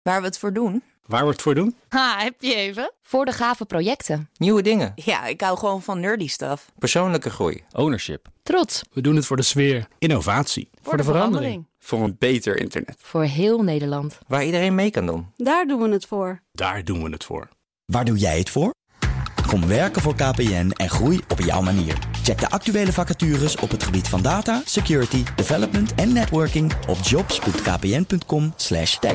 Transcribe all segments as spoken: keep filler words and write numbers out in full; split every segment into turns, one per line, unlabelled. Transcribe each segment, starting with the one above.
Waar we het voor doen?
Waar we het voor doen?
Ha, heb je even?
Voor de gave projecten.
Nieuwe dingen.
Ja, ik hou gewoon van nerdy stuff.
Persoonlijke groei.
Ownership.
Trots.
We doen het voor de sfeer. Innovatie.
Voor, voor de, de verandering.
Voor een beter internet.
Voor heel Nederland.
Waar iedereen mee kan doen.
Daar doen we het voor.
Daar doen we het voor.
Waar doe jij het voor? Kom werken voor K P N en groei op jouw manier. Check de actuele vacatures op het gebied van data, security, development en networking op jobs punt k p n punt com slash tech.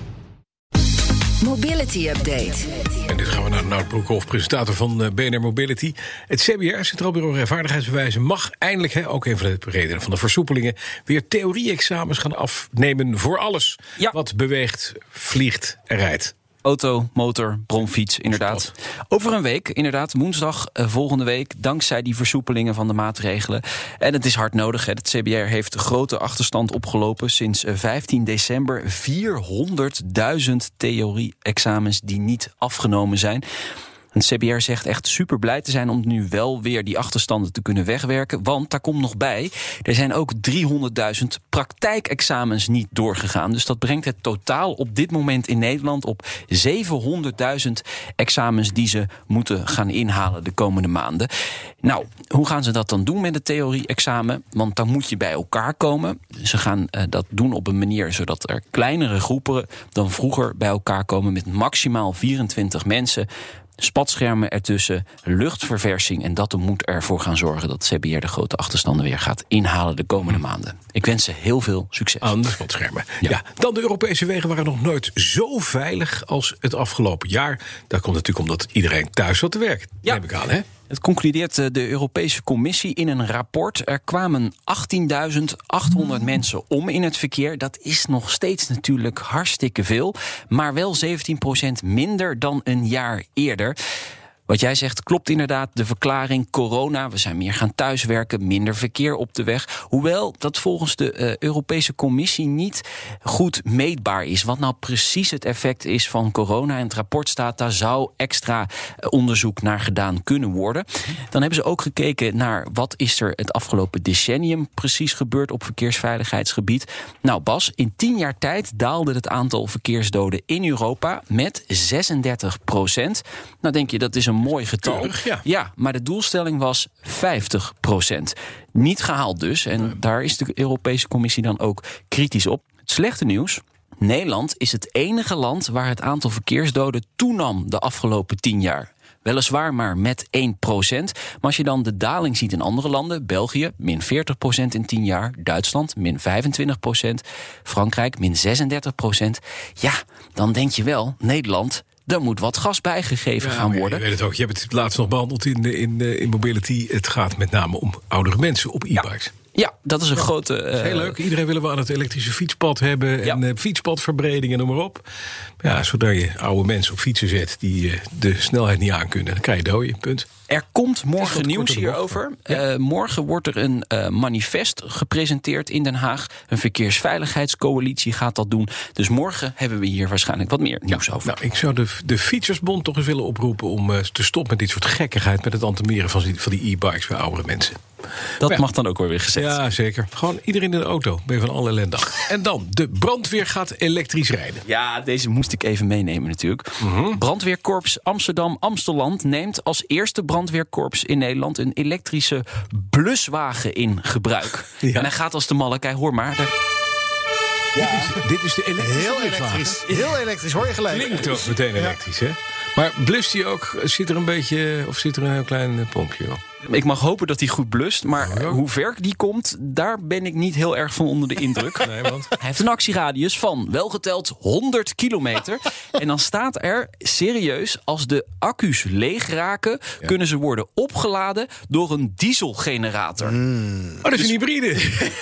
Mobility Update.
En dit gaan we naar Nout Broekhoff, presentator van B N R Mobility. Het C B R, Centraal Bureau Rijvaardigheidsbewijzen, mag eindelijk, hè, ook een van de redenen van de versoepelingen, weer theorie-examens gaan afnemen voor alles. Ja. Wat beweegt, vliegt en rijdt.
Auto, motor, bromfiets, inderdaad. Over een week, inderdaad, woensdag uh, volgende week, dankzij die versoepelingen van de maatregelen. En het is hard nodig. Hè. Het C B R heeft grote achterstand opgelopen sinds uh, vijftien december. vierhonderdduizend theorie-examens die niet afgenomen zijn. Het C B R zegt echt super blij te zijn om nu wel weer die achterstanden te kunnen wegwerken. Want daar komt nog bij, er zijn ook driehonderdduizend praktijkexamens niet doorgegaan. Dus dat brengt het totaal op dit moment in Nederland op zevenhonderdduizend examens die ze moeten gaan inhalen de komende maanden. Nou, hoe gaan ze dat dan doen met het theorie-examen? Want dan moet je bij elkaar komen. Ze gaan uh, dat doen op een manier zodat er kleinere groepen dan vroeger bij elkaar komen met maximaal vierentwintig mensen. Spatschermen ertussen, luchtverversing. En dat moet ervoor gaan zorgen dat C B R de grote achterstanden weer gaat inhalen de komende maanden. Ik wens ze heel veel succes.
Aan de spatschermen. Ja. Ja. Dan de Europese wegen waren nog nooit zo veilig als het afgelopen jaar. Dat komt natuurlijk omdat iedereen thuis zat te werken. Ja. Neem ik aan, hè?
Het concludeert de Europese Commissie in een rapport. Er kwamen achttienduizend achthonderd mensen om in het verkeer. Dat is nog steeds natuurlijk hartstikke veel. Maar wel zeventien procent minder dan een jaar eerder. Wat jij zegt klopt inderdaad, de verklaring corona. We zijn meer gaan thuiswerken, minder verkeer op de weg. Hoewel dat volgens de uh, Europese Commissie niet goed meetbaar is. Wat nou precies het effect is van corona. In het rapport staat, daar zou extra uh, onderzoek naar gedaan kunnen worden. Dan hebben ze ook gekeken naar wat is er het afgelopen decennium precies gebeurd op verkeersveiligheidsgebied. Nou Bas, in tien jaar tijd daalde het aantal verkeersdoden in Europa met zesendertig procent. Nou denk je, dat is een mooi getal.
Keurig, ja.
ja, maar de doelstelling was vijftig procent. Niet gehaald dus. En nee. Daar is de Europese Commissie dan ook kritisch op. Het slechte nieuws. Nederland is het enige land waar het aantal verkeersdoden toenam de afgelopen tien jaar. Weliswaar maar met één procent. Maar als je dan de daling ziet in andere landen, België min veertig procent in tien jaar, Duitsland min vijfentwintig procent, Frankrijk min zesendertig procent. Ja, dan denk je wel, Nederland, er moet wat gas bijgegeven
ja,
gaan worden.
Je weet het ook, je hebt het laatst nog behandeld in, in, in Mobility. Het gaat met name om oudere mensen op e-bikes.
Ja. Ja, dat is een ja, grote... Uh,
heel leuk. Iedereen willen we aan het elektrische fietspad hebben. Ja. En uh, fietspadverbreding en noem maar op. Ja, zodra je oude mensen op fietsen zet die uh, de snelheid niet aankunnen, dan krijg je dooien. Punt.
Er komt morgen nieuws hierover. Ja. Uh, morgen wordt er een uh, manifest gepresenteerd in Den Haag. Een verkeersveiligheidscoalitie gaat dat doen. Dus morgen hebben we hier waarschijnlijk wat meer nieuws ja, over.
Nou, ik zou de, de Fietsersbond toch eens willen oproepen om uh, te stoppen met dit soort gekkigheid met het antemeren van die, van die e-bikes bij oudere mensen.
Dat
ja.
mag dan ook wel weer gezegd.
Ja, zeker. Gewoon iedereen in de auto. Ben je van alle ellende af. En dan, de brandweer gaat elektrisch rijden.
Ja, deze moest ik even meenemen natuurlijk. Mm-hmm. Brandweerkorps Amsterdam-Amsteland neemt als eerste brandweerkorps in Nederland een elektrische bluswagen in gebruik. Ja. En hij gaat als de malle. Kijk, hoor maar. Daar...
Ja. Dit, is, dit is de elektrische
Heel elektrisch. Heel elektrisch, hoor je gelijk.
Klinkt toch meteen elektrisch, hè? Maar blust hij ook? Zit er een beetje, of zit er een heel klein pompje op?
Ik mag hopen dat hij goed blust, maar oh, ja. hoe ver die komt, daar ben ik niet heel erg van onder de indruk.
Nee, want...
Hij heeft een actieradius van welgeteld honderd kilometer. En dan staat er serieus, als de accu's leeg raken, ja. kunnen ze worden opgeladen door een dieselgenerator.
Mm. Oh, dat is dus... een hybride.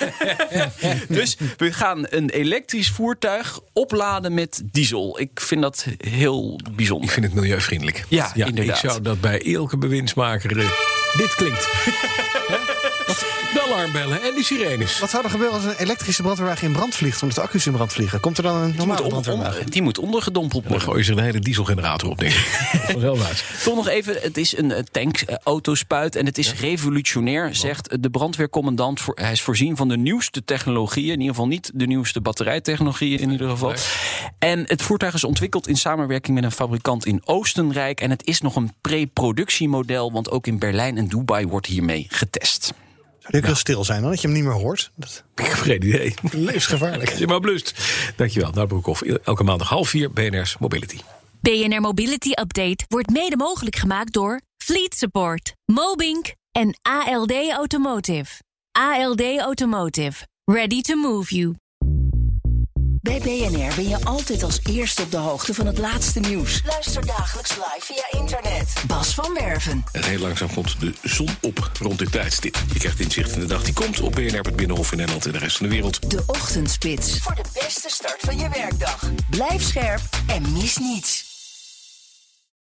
Dus we gaan een elektrisch voertuig opladen met diesel. Ik vind dat heel bijzonder.
Ik vind het milieuvriendelijk.
Ja,
ja
inderdaad.
Ik zou dat bij elke bewindsmaker... Uh, dit klinkt. De alarmbellen en die sirenes.
Wat zou er gebeuren als een elektrische brandweerwagen in brand vliegt, omdat de accu's in brand vliegen? Komt er dan een normale
Moet on-
brandweerwagen?
on- die moet ondergedompeld
Dan
worden.
gooien ze een hele dieselgenerator op, denk ik. Vanzelf uit.
Toch nog even, het is een eh, tankauto-spuit en het is revolutionair, zegt de brandweercommandant. Voor, hij is voorzien van de nieuwste technologieën. In ieder geval niet de nieuwste batterijtechnologieën in ieder geval. En het voertuig is ontwikkeld in samenwerking met een fabrikant in Oostenrijk. En het is nog een pre-productiemodel, want ook in Berlijn en Dubai wordt hiermee getest.
Zou die ook heel stil zijn, dan dat je hem niet meer hoort? Dat
Ik heb geen idee.
is levensgevaarlijk.
Zeg maar blust. Dankjewel, Nout Broekhoff. Elke maandag half vier, B N R's Mobility.
B N R Mobility Update wordt mede mogelijk gemaakt door Fleet Support, Mobink en A L D Automotive. A L D Automotive. Ready to move you.
Bij B N R ben je altijd als eerste op de hoogte van het laatste nieuws. Luister dagelijks live via internet. Bas van Werven.
En heel langzaam komt de zon op rond dit tijdstip. Je krijgt inzicht in de dag die komt op B N R, het Binnenhof in Nederland en de rest van de wereld.
De Ochtendspits. Voor de beste start van je werkdag. Blijf scherp en mis niets.